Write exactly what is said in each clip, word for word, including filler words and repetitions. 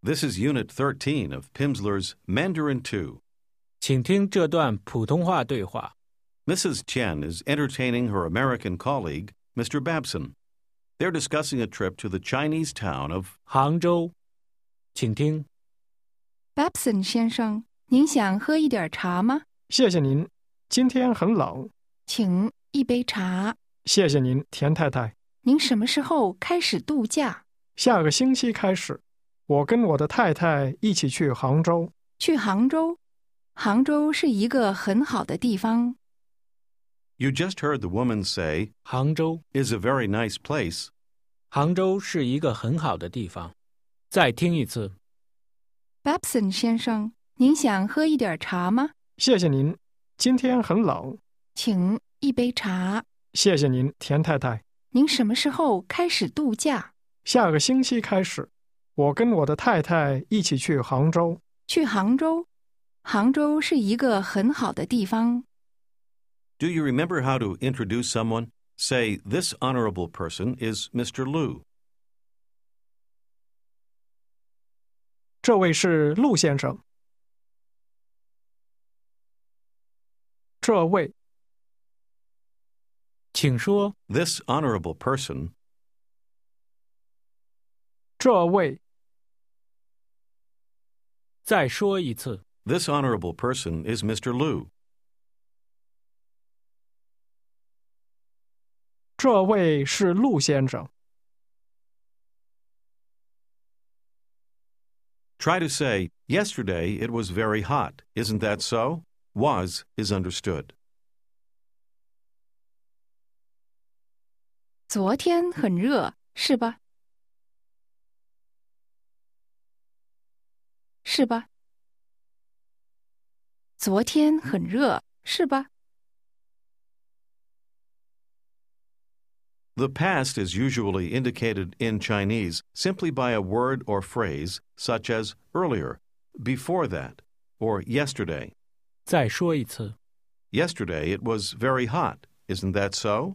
This is Unit thirteen of Pimsleur's Mandarin two. 请听这段普通话对话。 Missus Chen is entertaining her American colleague, Mister Babson. They're discussing a trip to the Chinese town of 杭州，请听。 Babson 先生，您想喝一点茶吗？ 谢谢您，今天很冷。 请一杯茶。 谢谢您，田太太。 您什么时候开始度假？ 下个星期开始，我跟我的太太一起去杭州。 去杭州？杭州是一个很好的地方。 You just heard the woman say, 杭州 is a very nice place. 杭州是一个很好的地方。再听一次。 Babson 先生，您想喝一点茶吗？ 谢谢您，今天很冷。 请一杯茶。 谢谢您，田太太。 您什么时候开始度假？ 下个星期开始，我跟我的太太一起去杭州。 去杭州？杭州是一个很好的地方。 Do you remember how to introduce someone? Say, this honorable person is Mister Liu. 这位是陆先生。这位。 请说。 This honorable person. 这位。 再说一次。 This honorable person is Mister Liu. 这位是陆先生。 Try to say, yesterday it was very hot. Isn't that so? Was is understood. 昨天很热，是吧？是吧？昨天很热，是吧？ The past is usually indicated in Chinese simply by a word or phrase such as earlier, before that, or yesterday. 再说一次。 Yesterday it was very hot. Isn't that so?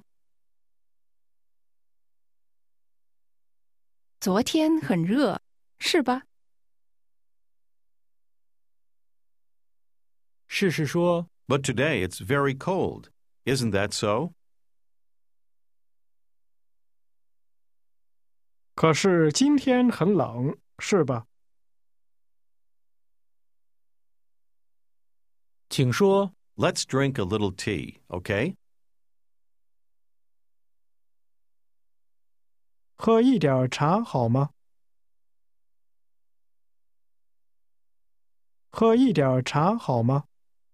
昨天很热，是吧？ 试试说。 But today it's very cold. Isn't that so? 可是今天很冷，是吧？ 请说。 Let's drink a little tea, okay? 喝一点茶好吗？喝一点茶好吗？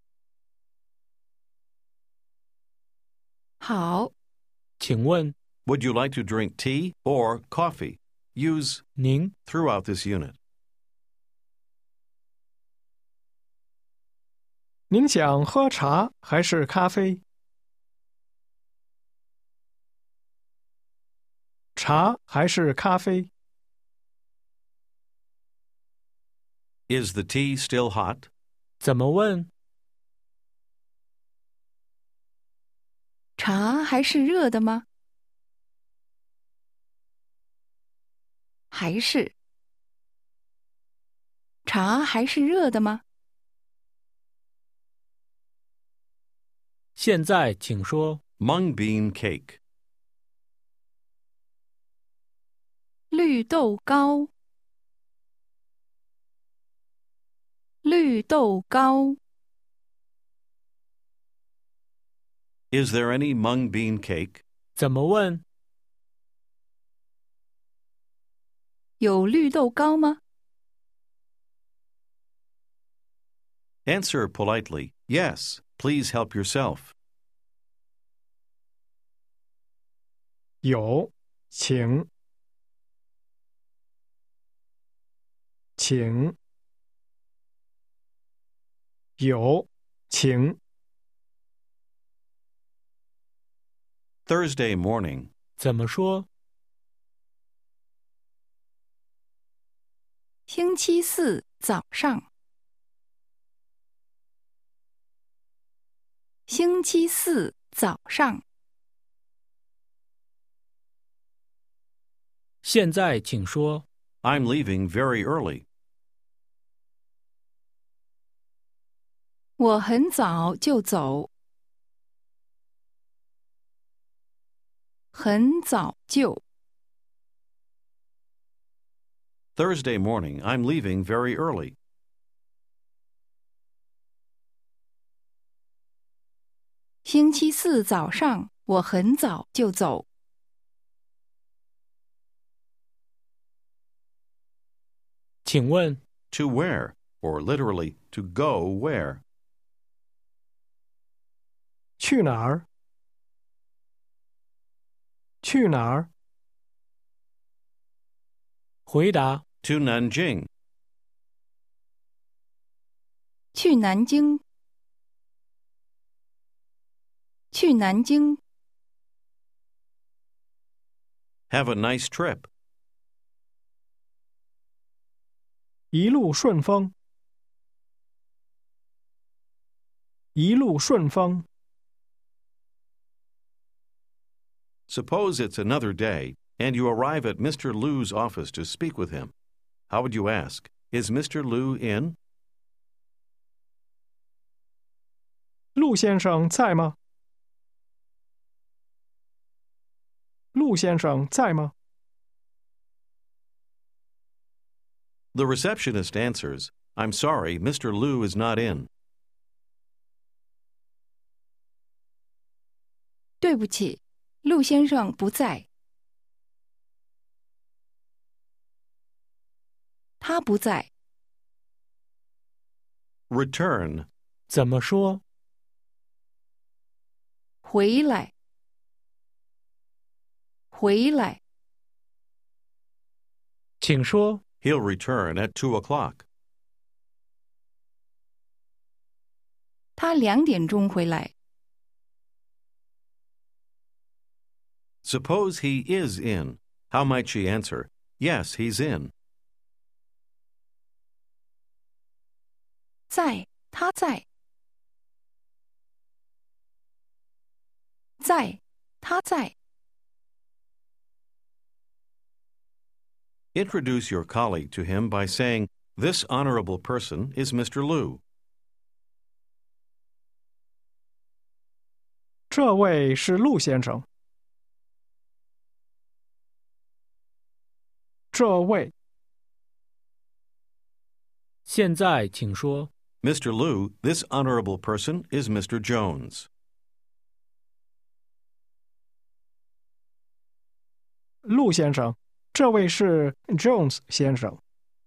好。 请问 Would you like to drink tea or coffee? Use 您 throughout this unit. 您想喝茶还是咖啡？茶还是咖啡？ Is the tea still hot? 怎么问？ 茶还是热的吗？还是。茶还是热的吗？ 现在请说。 Mung bean cake. 绿豆糕。绿豆糕。 Is there any mung bean cake? 怎么问？ 有绿豆糕吗？ Answer politely, yes. Please help yourself. 有，请。请。有，请。 Thursday morning. 怎么说？ 星期四早上。星期四早上。 现在请说。 I'm leaving very early. 我很早就走。很早就。 Thursday morning, I'm leaving very early. 星期四早上，我很早就走。 请问 To where, or literally, to go where. 去哪儿？去哪儿？ 回答 To Nanjing. 去南京。去南京。 Have a nice trip. 一路顺风。一路顺风。 Suppose it's another day, and you arrive at Mister Liu's office to speak with him. How would you ask? Is Mister Liu in? 陆先生在吗？陆先生在吗？ The receptionist answers, I'm sorry, Mister Liu is not in. 对不起，陆先生不在。他不在。 Return. 怎么说？ 回来。回来。 请说 He'll return at two o'clock. 他两点钟回来。 Suppose he is in. How might she answer? Yes, he's in. 在，他在。在，他在。 Introduce your colleague to him by saying, This honorable person is Mister Liu. 这位是陆先生。这位。 现在请说 Mister Liu, this honorable person is Mister Jones. 陆先生，这位是 Jones 先生。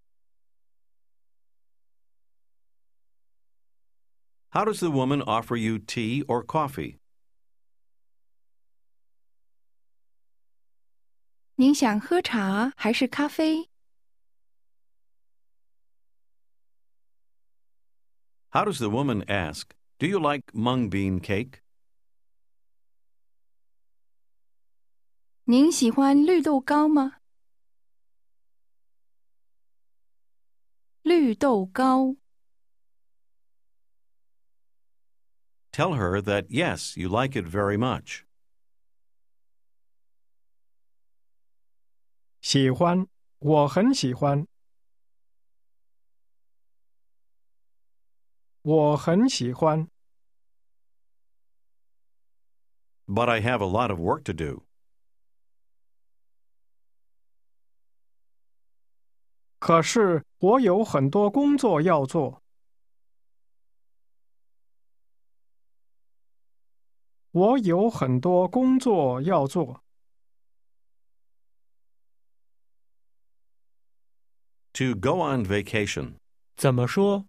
How does the woman offer you tea or coffee? 您想喝茶还是咖啡？ How does the woman ask, Do you like mung bean cake? 您喜欢绿豆糕吗？绿豆糕。 Tell her that yes, you like it very much. 喜欢，我很喜欢。我很喜欢。 But I have a lot of work to do. 可是我有很多工作要做。我有很多工作要做。 To go on vacation. 怎么说？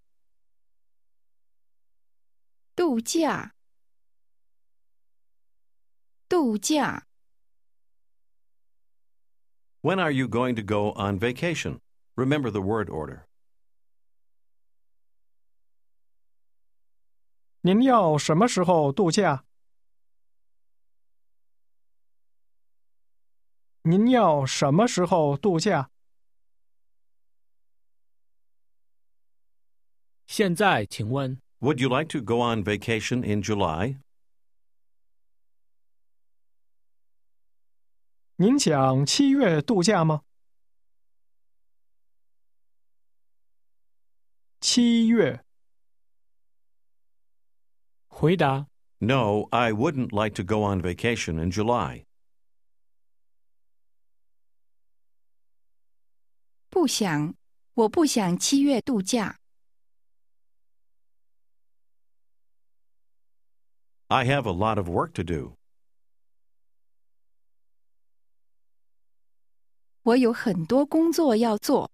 度假。度假。 When are you going to go on vacation? Remember the word order. 您要什么时候度假？您要什么时候度假？ 现在请问 Would you like to go on vacation in July? 您想七月度假吗？七月。 回答 No, I wouldn't like to go on vacation in July. 不想，我不想七月度假。 I have a lot of work to do. 我有很多工作要做。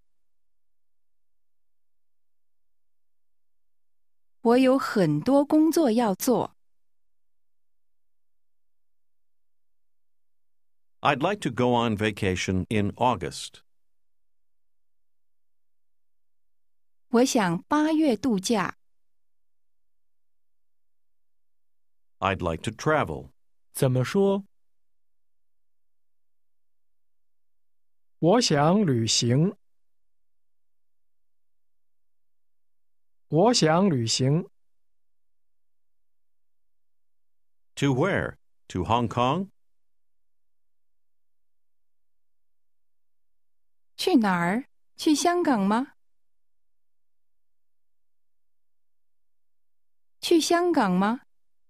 我有很多工作要做。 I'd like to go on vacation in August. 我想八月度假。 I'd like to travel. 怎么说？ 我想旅行。我想旅行。 To where? To Hong Kong? 去哪儿？去香港吗？去香港吗？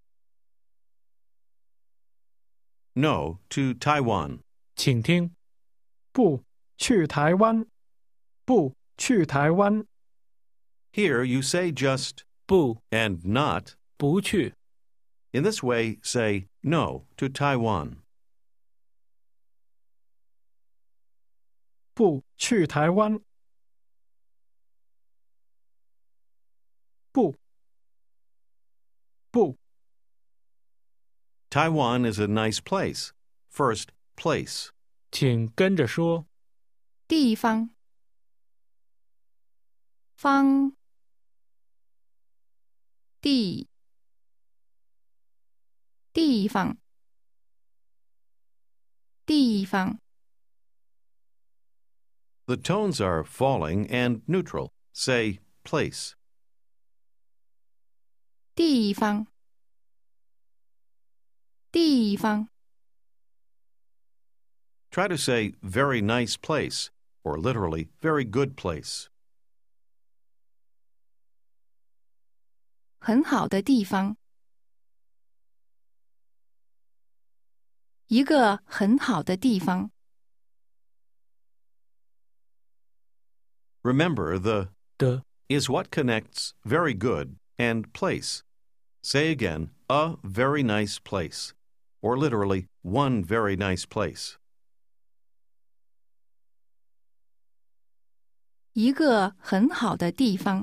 No, to Taiwan. 请听， 不，去台湾。不，去台湾。 Here you say just 不， and not. 不去。 In this way, say no to Taiwan. 不，去台湾。不，不。 Taiwan is a nice place. First, place. 请跟着说， 地方。方。地。地方。地方。 The tones are falling and neutral. Say place. 地方。地方。 Try to say very nice place, or literally very good place. 很好的地方。一个很好的地方。 Remember, the 的 is what connects very good and place. Say again, a very nice place, or literally one very nice place. 一个很好的地方。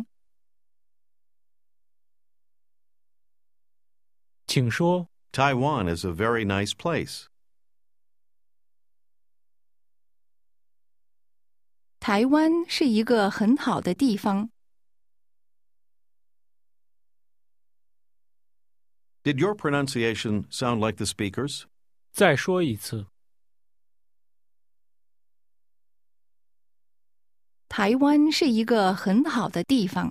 请说， Taiwan is a very nice place. 台湾是一个很好的地方。 Did your pronunciation sound like the speaker's? 再说一次。 台湾是一个很好的地方。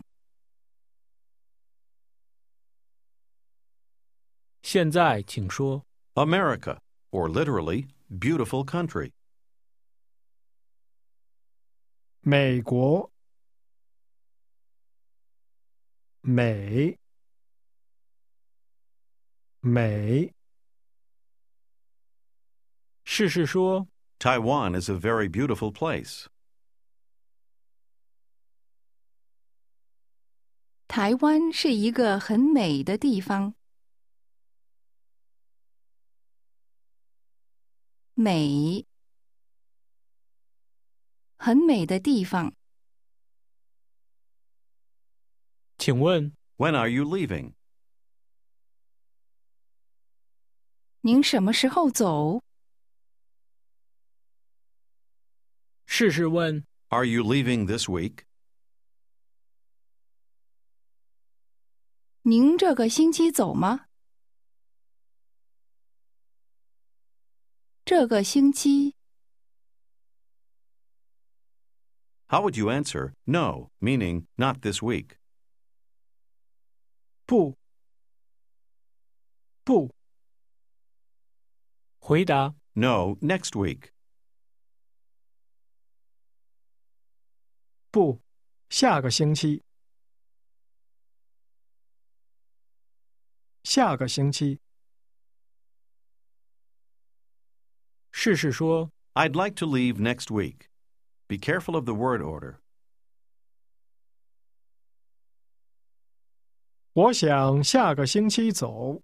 现在请说， America, or literally, beautiful country. 美国。美。美。 试试说， Taiwan is a very beautiful place. 台湾是一个很美的地方。美。很美的地方。 请问 When are you leaving? 您什么时候走？ 试试问， Are you leaving this week? 您这个星期走吗？这个星期。 How would you answer no, meaning not this week? 不。不。 回答 No, next week. 不，下个星期。 下个星期。 试试说 I'd like to leave next week. Be careful of the word order. 我想下个星期走。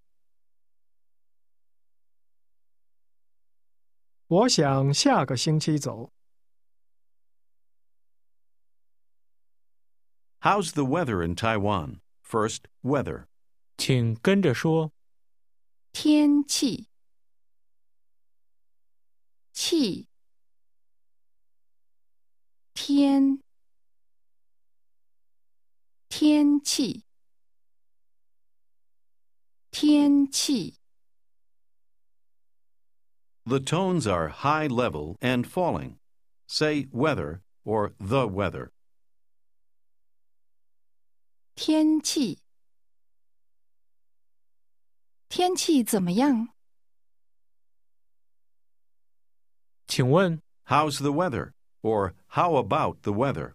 我想下个星期走。 How's the weather in Taiwan? First, weather. 请跟着说天气，气，天，天气，天气。 The tones are high level and falling. Say weather or the weather. 天气，天气怎么样？ 请问 How's the weather? Or how about the weather?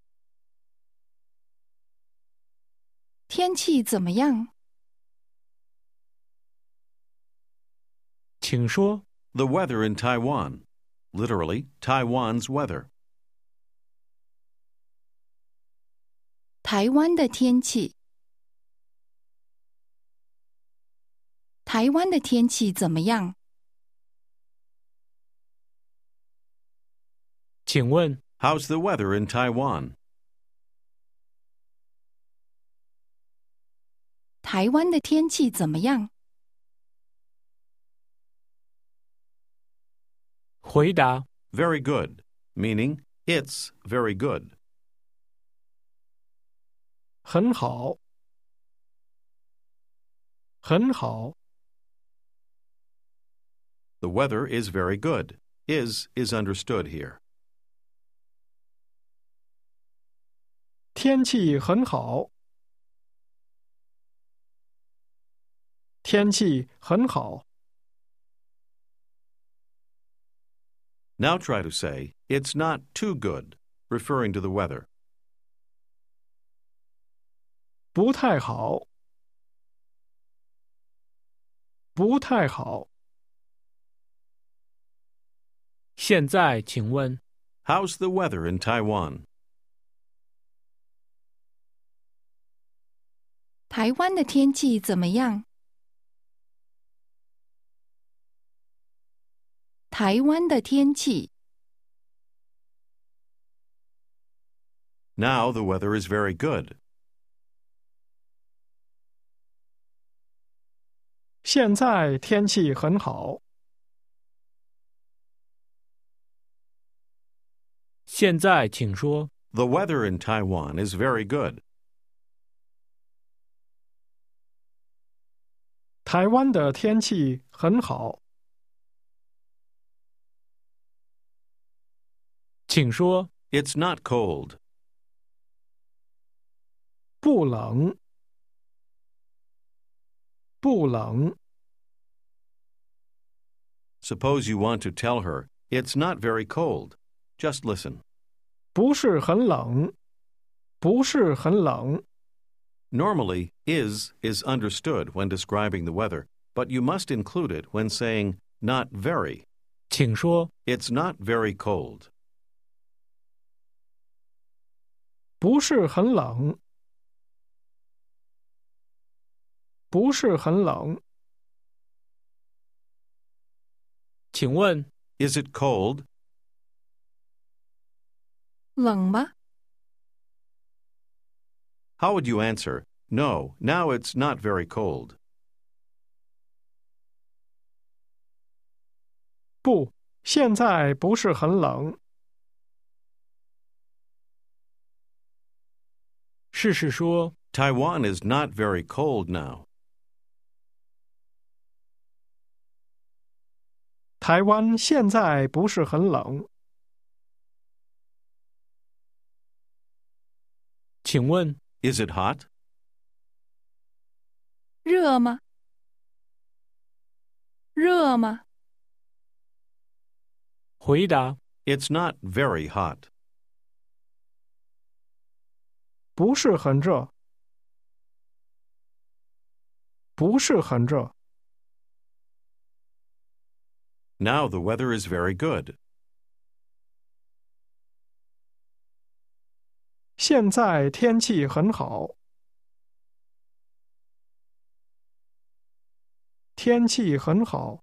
天气怎么样？ 请说 The weather in Taiwan. Literally, Taiwan's weather. 台湾的天气，台湾的天气怎么样？ 请问 How's the weather in Taiwan? 台湾的天气怎么样？ 回答 Very good, meaning it's very good. 很好，很好。 The weather is very good. Is is understood here. 天气很好，天气很好。 Now try to say, it's not too good, referring to the weather. 不太好，不太好。 现在请问 How's the weather in Taiwan? 台湾的天气怎么样？台湾的天气， Now the weather is very good. 现在天气很好。 现在请说 The weather in Taiwan is very good. 台湾的天气很好。 请说 It's not cold. 不冷，不冷。 Suppose you want to tell her, it's not very cold. Just listen. 不是很冷，不是很冷。 Normally, is is understood when describing the weather, but you must include it when saying not very. 请说 It's not very cold. 不是很冷，不是很冷。 请问 Is it cold? 冷吗？ How would you answer? No, now it's not very cold. 不，现在不是很冷。 试试说 Taiwan is not very cold now. 台湾现在不是很冷。 请问 Is it hot? 热吗？热吗？ 回答 It's not very hot. 不是很热。 不是很热。 Now the weather is very good. 现在天气很好。天气很好。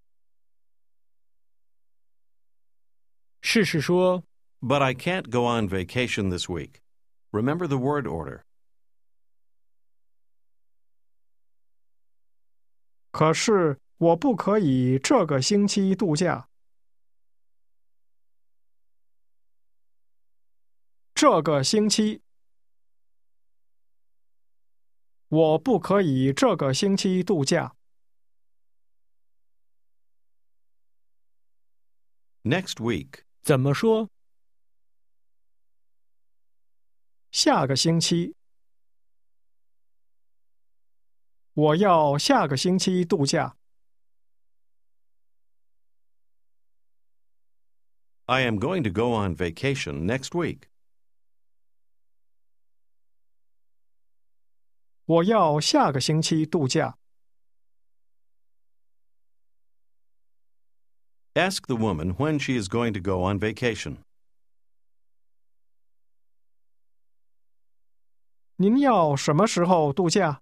试试说 But I can't go on vacation this week. Remember the word order. 可是我不可以这个星期度假。这个星期。我不可以这个星期度假。 Next week. 怎么说？ 下个星期。我要下个星期度假。 I am going to go on vacation next week. 我要下个星期度假。 Ask the woman when she is going to go on vacation. 您要什么时候度假？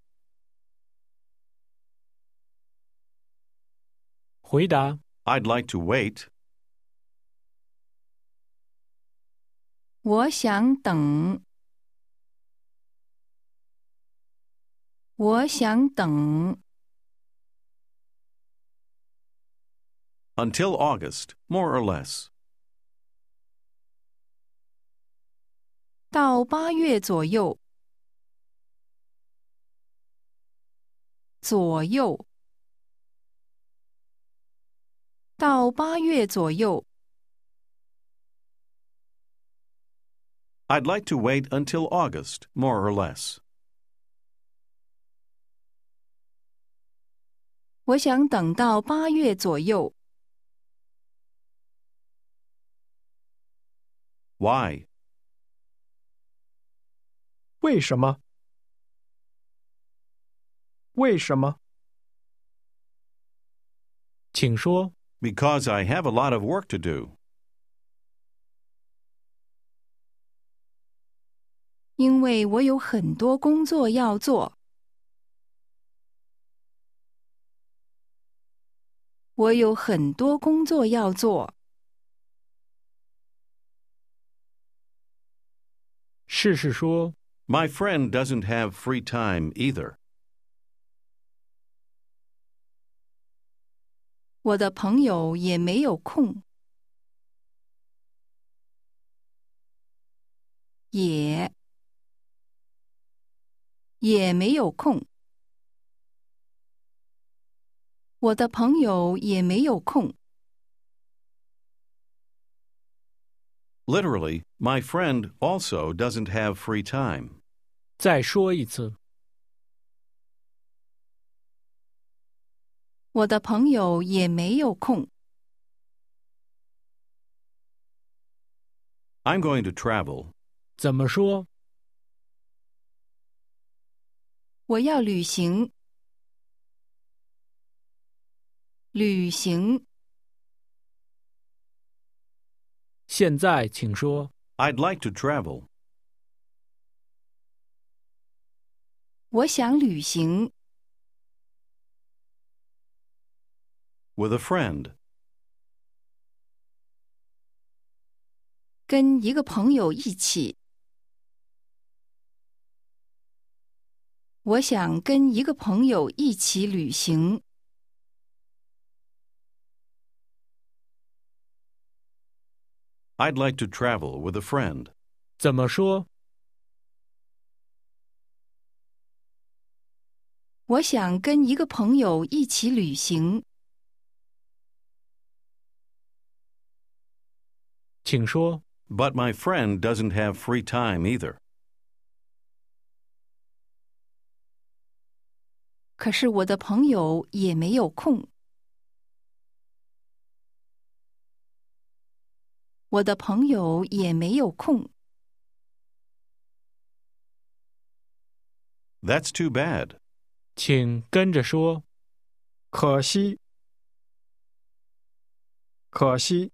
回答 I'd like to wait. 我想等。我想等。 Until August, more or less. 到八月左右。左右。到八月左右。 I'd like to wait until August, more or less. 我想等到八月左右。 Why? 为什么？为什么？ 请说 Because I have a lot of work to do. 因为我有很多工作要做。我有很多工作要做。 试试说 My friend doesn't have free time either. 我的朋友也没有空。也也没有空。我的朋友也没有空。 Literally, my friend also doesn't have free time. 再说一次。 我的朋友也没有空。 I'm going to travel. 怎么说？ 我要旅行。旅行。 现在请说。 I'd like to travel. 我想旅行。 With a friend. 跟一个朋友一起。我想跟一个朋友一起旅行。 I'd like to travel with a friend. 怎么说？ 我想跟一个朋友一起旅行。 请说。 But my friend doesn't have free time either. 可是我的朋友也没有空。我的朋友也没有空。 That's too bad. 请跟着说。 可惜，可惜。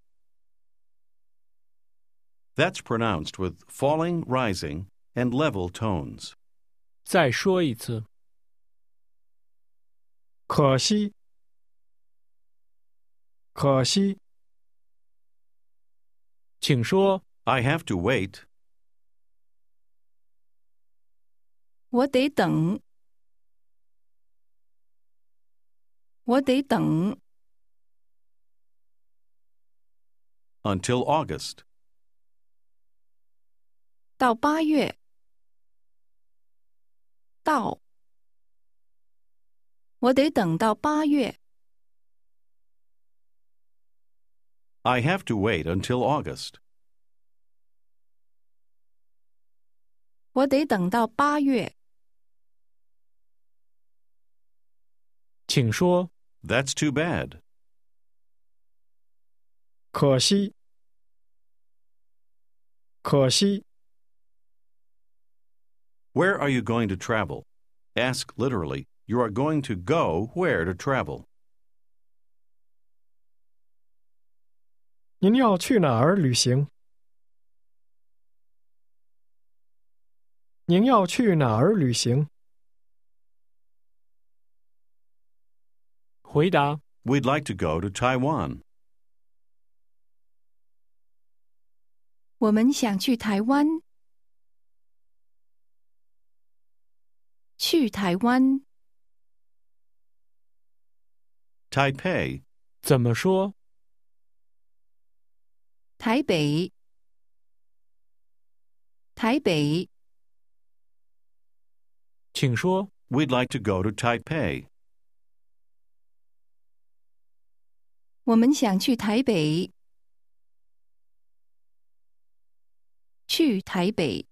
That's pronounced with falling, rising, and level tones. 再说一次。 可惜，可惜。 请说。 I have to wait. 我得等，我得等。 Until August. 到八月，到，我得等到八月。 I have to wait until August. 我得等到八月。 请说。 That's too bad. 可惜，可惜。 Where are you going to travel? Ask literally, you are going to go where to travel? 您要去哪儿旅行？您要去哪儿旅行？ 回答。 We'd like to go to Taiwan. 我们想去台湾。去台湾。 Taipei. 怎么说？ 台北。台北。 请说。 We'd like to go to Taipei. 我们想去台北。去台北。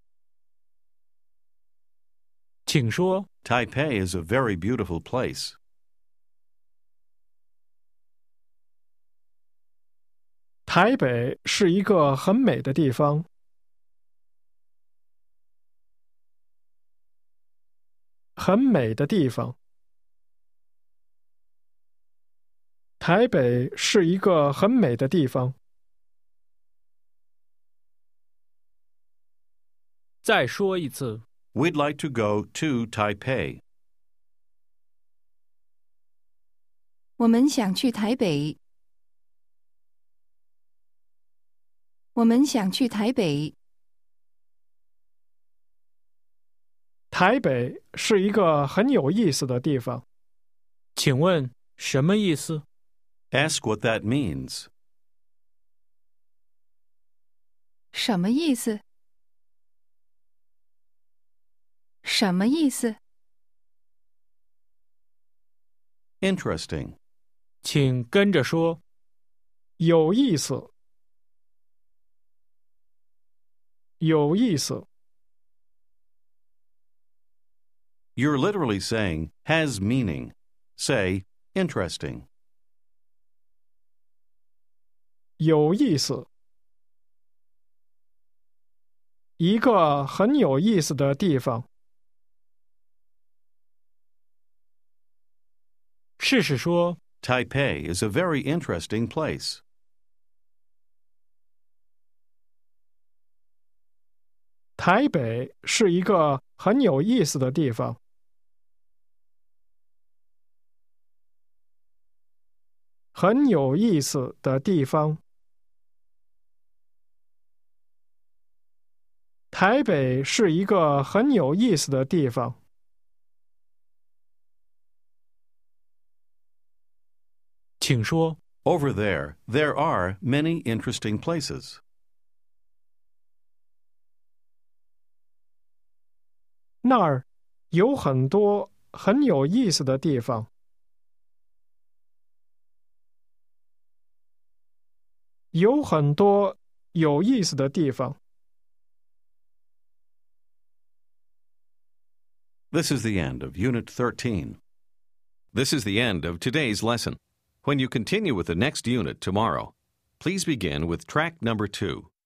请说。 Taipei is a very beautiful place. 台北是一个很美的地方。很美的地方。台北是一个很美的地方。 再说一次。 We'd like to go to Taipei. 我们想去台北。我们想去台北。 台北是一个很有意思的地方。 请问什么意思？ Ask what that means. 什么意思？什么意思？ Interesting. 请跟着说。 有意思。有意思。 You're literally saying has meaning. Say interesting. 有意思。一个很有意思的地方。 试试说。 Taipei is a very interesting place. 台北是一个很有意思的地方。很有意思的地方。台北是一个很有意思的地方。 请说。 Over there, there are many interesting places. 那儿有很多很有意思的地方。有很多有意思的地方。 This is the end of Unit thirteen. This is the end of today's lesson. When you continue with the next unit tomorrow, please begin with track number two.